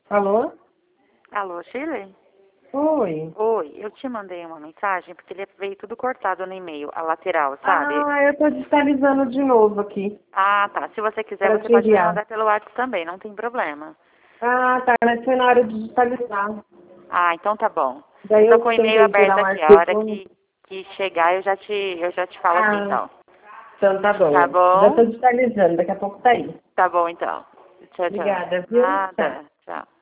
Alô? Alô, Shirley? Oi. Oi, eu te mandei uma mensagem porque ele veio tudo cortado no e-mail, a lateral, sabe? Ah, eu tô digitalizando de novo aqui Ah, tá. Se você quiser, para você te pode me enviar. mandar pelo WhatsApp também, não tem problema. Ah, tá, mas foi na hora de digitalizar. Ah, então tá bom. Daí Eu tô eu com o e-mail tentei tirar aberto um aqui. A hora arquivo. que chegar, eu já te falo aqui, Ah, então. então tá Tá bom. Já bom? tô digitalizando, daqui a pouco tá aí. Tá bom, então. Tchau, tchau. Obrigada, viu? Tchau. Nada. Tchau.